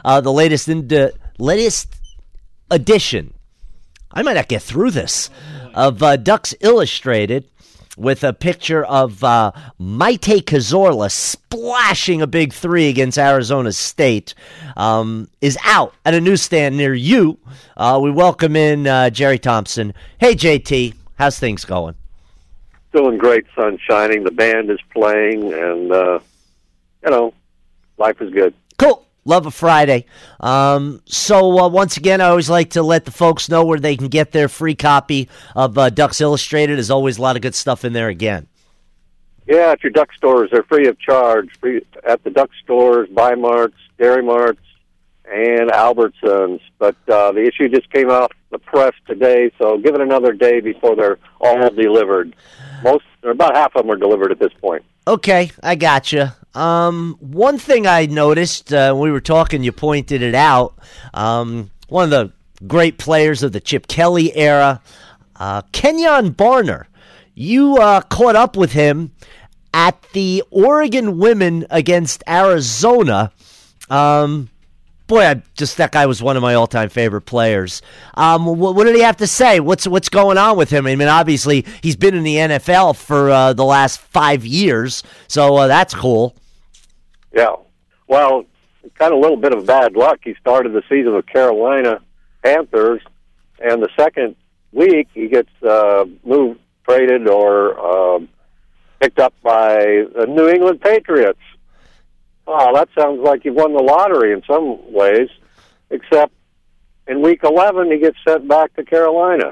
the latest edition. I might not get through this of Ducks Illustrated, with a picture of Maite Cazorla splashing a big 3 against Arizona State, is out at a newsstand near you. We welcome in Jerry Thompson. Hey, JT, how's things going? Doing great, sun shining. The band is playing, and, life is good. Cool. Love a Friday. So once again, I always like to let the folks know where they can get their free copy of Ducks Illustrated. There's always a lot of good stuff in there again. Yeah, at your Duck stores. They're free of charge. Free at the Duck stores, Bi-Marts, Dairy Marts, and Albertsons. But the issue just came off the press today, so give it another day before they're all delivered. About half of them are delivered at this point. Okay, I gotcha. One thing I noticed when we were talking, you pointed it out. One of the great players of the Chip Kelly era, Kenyon Barner. You caught up with him at the Oregon against Arizona. That guy was one of my all-time favorite players. What did he have to say? What's going on with him? I mean, obviously, he's been in the NFL for the last 5 years, so that's cool. Yeah. Well, kind of a little bit of bad luck. He started the season with Carolina Panthers, and the second week he gets moved, traded, or picked up by the New England Patriots. Oh, that sounds like you've won the lottery in some ways, except in week 11 he gets sent back to Carolina.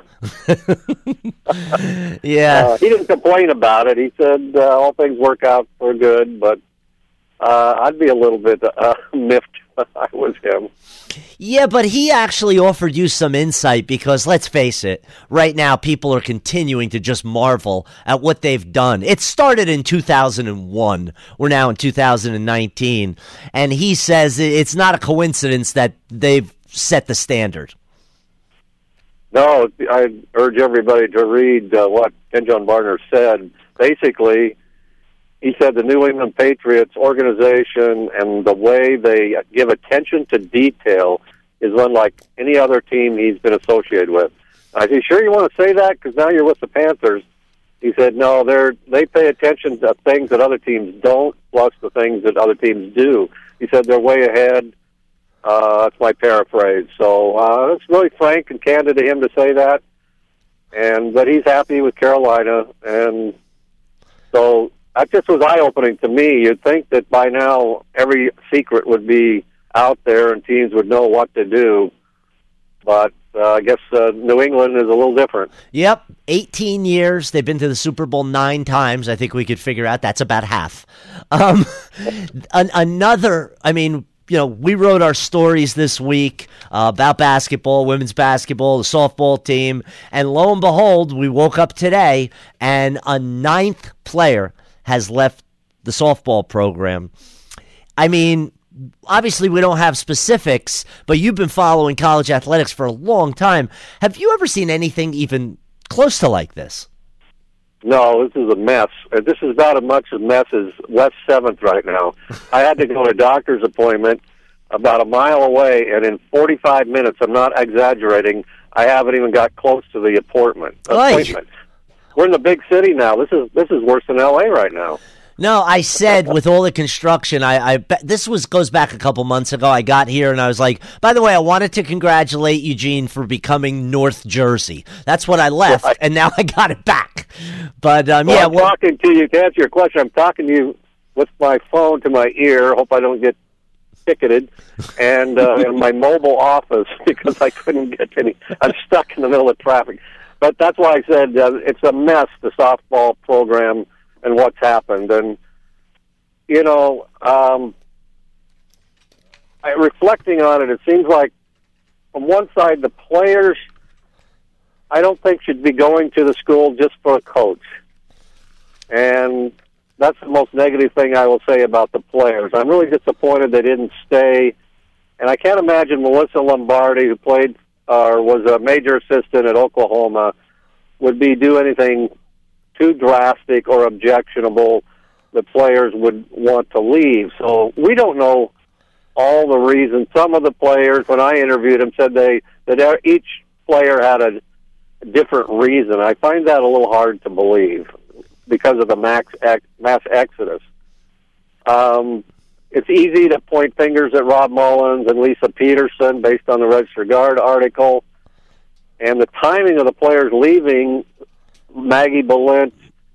Yeah. He didn't complain about it. He said all things work out for good, but I'd be a little bit miffed if I was him. Yeah, but he actually offered you some insight because, let's face it, right now people are continuing to just marvel at what they've done. It started in 2001. We're now in 2019. And he says it's not a coincidence that they've set the standard. No, I urge everybody to read what Kenyon Barner said. Basically, he said the New England Patriots organization and the way they give attention to detail is unlike any other team he's been associated with. I said, sure you want to say that? Because now you're with the Panthers. He said, no, they pay attention to things that other teams don't, plus the things that other teams do. He said they're way ahead. That's my paraphrase. So it's really frank and candid of him to say that. But he's happy with Carolina. And so that just was eye-opening to me. You'd think that by now every secret would be out there and teams would know what to do. But I guess New England is a little different. Yep, 18 years. They've been to the Super Bowl 9 times. I think we could figure out that's about half. We wrote our stories this week about basketball, women's basketball, the softball team, and lo and behold, we woke up today and a 9th player has left the softball program. I mean, obviously we don't have specifics, but you've been following college athletics for a long time. Have you ever seen anything even close to like this? No, this is a mess. This is about as much a mess as West 7th right now. I had to go to a doctor's appointment about a mile away, and in 45 minutes, I'm not exaggerating, I haven't even got close to the appointment. We're in the big city now. This is worse than L.A. right now. No, I said with all the construction, goes back a couple months ago. I got here and I was like, by the way, I wanted to congratulate Eugene for becoming North Jersey. That's what I left, right. And now I got it back. But I'm talking to you to answer your question. I'm talking to you with my phone to my ear. Hope I don't get ticketed, and in my mobile office because I couldn't get any. I'm stuck in the middle of traffic. But that's why I said it's a mess, the softball program and what's happened. And, reflecting on it, it seems like from one side, the players, I don't think should be going to the school just for a coach. And that's the most negative thing I will say about the players. I'm really disappointed they didn't stay. And I can't imagine Melissa Lombardi, who played or was a major assistant at Oklahoma, would do anything too drastic or objectionable that players would want to leave. So we don't know all the reasons. Some of the players, when I interviewed them, said that each player had a different reason. I find that a little hard to believe because of the mass exodus. It's easy to point fingers at Rob Mullins and Lisa Peterson based on the Register Guard article. And the timing of the players leaving, Maggie Balint,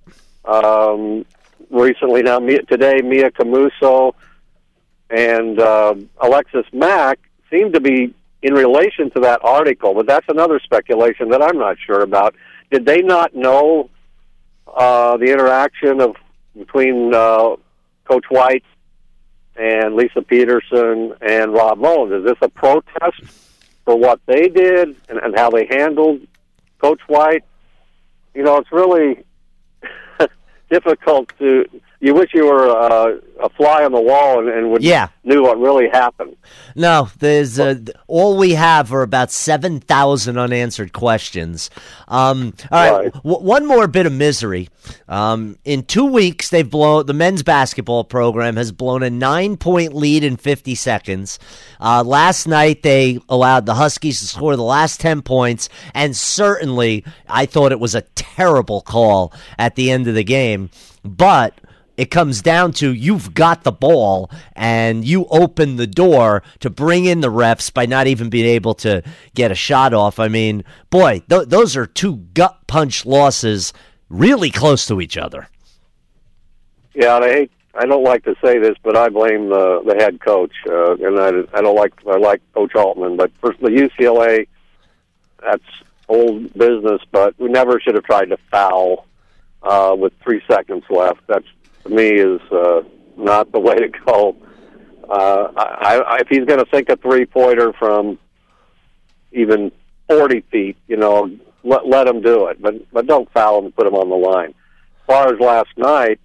recently now, today, Mia Camuso, and Alexis Mack seem to be in relation to that article, but that's another speculation that I'm not sure about. Did they not know the interaction between Coach White and Lisa Peterson and Rob Mullins? Is this a protest for what they did and how they handled Coach White? You know, it's really difficult to. You wish you were a fly on the wall and knew what really happened. No, there's all we have are about 7,000 unanswered questions. All right. One more bit of misery. In 2 weeks, the men's basketball program has blown a 9-point lead in 50 seconds. Last night, they allowed the Huskies to score the last 10 points, and certainly, I thought it was a terrible call at the end of the game. But it comes down to you've got the ball and you open the door to bring in the refs by not even being able to get a shot off. I mean, boy, those are two gut punch losses really close to each other. Yeah, and I don't like to say this, but I blame the head coach, and I like Coach Altman, but for the UCLA, that's old business. But we never should have tried to foul with 3 seconds left. That's, to me, is not the way to go. If he's going to sink a three-pointer from even 40 feet, let him do it. But don't foul him and put him on the line. As far as last night,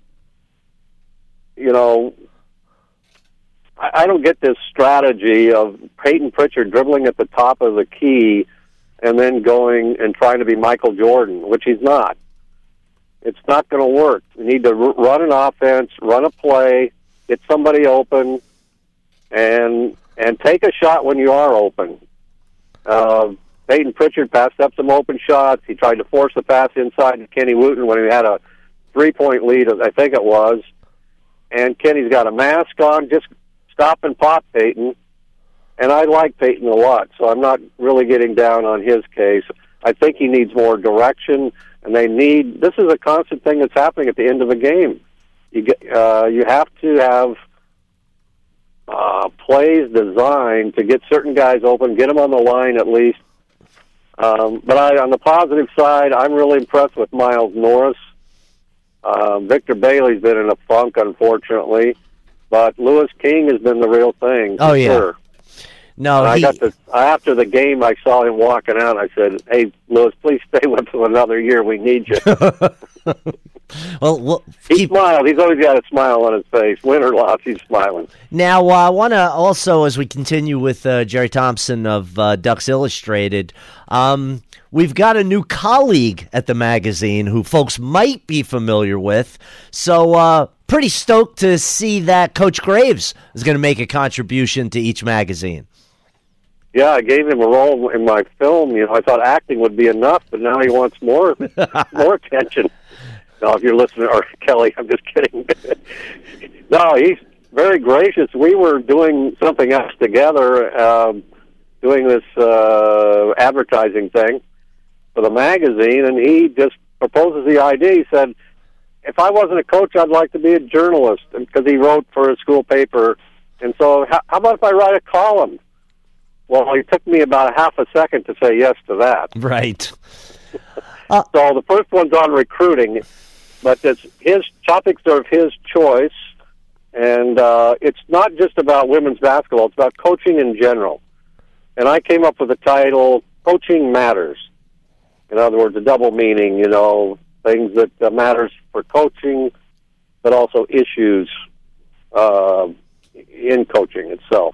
I don't get this strategy of Peyton Pritchard dribbling at the top of the key and then going and trying to be Michael Jordan, which he's not. It's not going to work. You need to run an offense, run a play, get somebody open, and take a shot when you are open. Peyton Pritchard passed up some open shots. He tried to force the pass inside to Kenny Wooten when he had a 3-point lead, I think it was. And Kenny's got a mask on. Just stop and pop Peyton. And I like Peyton a lot, so I'm not really getting down on his case. I think he needs more direction. And this is a constant thing that's happening at the end of a game. You have to have plays designed to get certain guys open, get them on the line at least. But on the positive side, I'm really impressed with Miles Norris. Victor Bailey's been in a funk, unfortunately, but Lewis King has been the real thing. Oh, yeah. Sure. No, after the game, I saw him walking out. I said, "Hey, Lewis, please stay with us another year. We need you." Well, he smiled. He's always got a smile on his face. Win or loss, he's smiling. Now, I want to also, as we continue with Jerry Thompson of Ducks Illustrated, we've got a new colleague at the magazine who folks might be familiar with. So, pretty stoked to see that Coach Graves is going to make a contribution to each magazine. Yeah, I gave him a role in my film. I thought acting would be enough, but now he wants more attention. No, if you're listening, or Kelly, I'm just kidding. No, he's very gracious. We were doing something else together, doing this advertising thing for the magazine, and he just proposes the idea. He said, if I wasn't a coach, I'd like to be a journalist, because he wrote for a school paper. And so how about if I write a column? Well, it took me about a half a second to say yes to that. Right. So the first one's on recruiting, but his topics are of his choice, and it's not just about women's basketball. It's about coaching in general. And I came up with the title, Coaching Matters. In other words, a double meaning, things that matters for coaching, but also issues in coaching itself.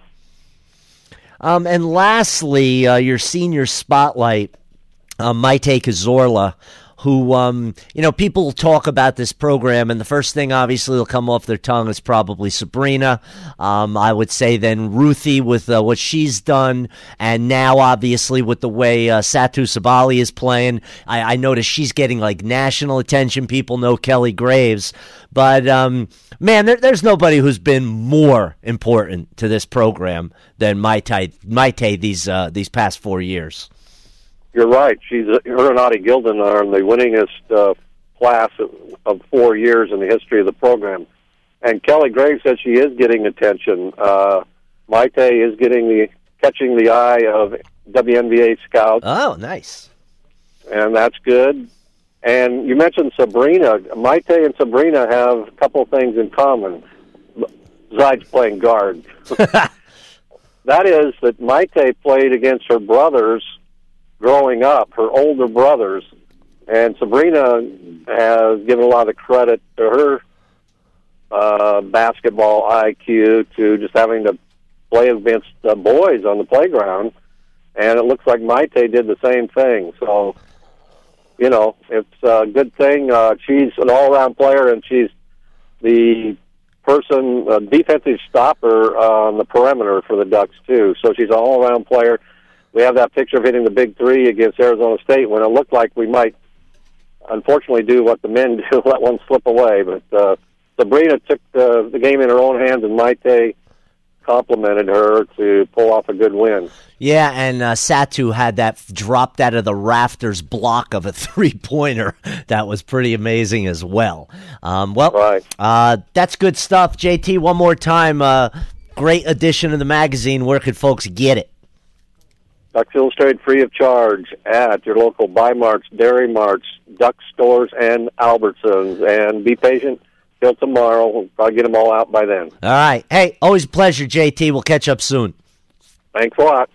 And lastly, your senior spotlight, Maite Cazorla, who, people talk about this program, and the first thing obviously will come off their tongue is probably Sabrina. I would say then Ruthie with what she's done, and now obviously with the way Satu Sabali is playing. I notice she's getting like national attention. People know Kelly Graves. But, man, there's nobody who's been more important to this program than Maite these past 4 years. You're right. Her and Audie Gilden are in the winningest class of 4 years in the history of the program. And Kelly Graves says she is getting attention. Maite is catching the eye of WNBA scouts. Oh, nice. And that's good. And you mentioned Sabrina. Maite and Sabrina have a couple things in common, besides playing guard. That is that Maite played against her brothers growing up, her older brothers, and Sabrina has given a lot of credit to her basketball IQ to just having to play against boys on the playground, and it looks like Maite did the same thing. So, it's a good thing. She's an all-around player, and she's the defensive stopper on the perimeter for the Ducks, too. So she's an all-around player. We have that picture of hitting the big three against Arizona State when it looked like we might, unfortunately, do what the men do, let one slip away. But Sabrina took the game in her own hands, and Maite complimented her to pull off a good win. Yeah, and Satu had that dropped out of the rafters block of a three-pointer. That was pretty amazing as well. Right. That's good stuff. JT, one more time, great edition of the magazine. Where could folks get it? Ducks Illustrated free of charge at your local Buy Marts, Dairy Marts, Duck stores, and Albertsons. And be patient till tomorrow. We'll probably get them all out by then. All right. Hey, always a pleasure, JT. We'll catch up soon. Thanks a lot.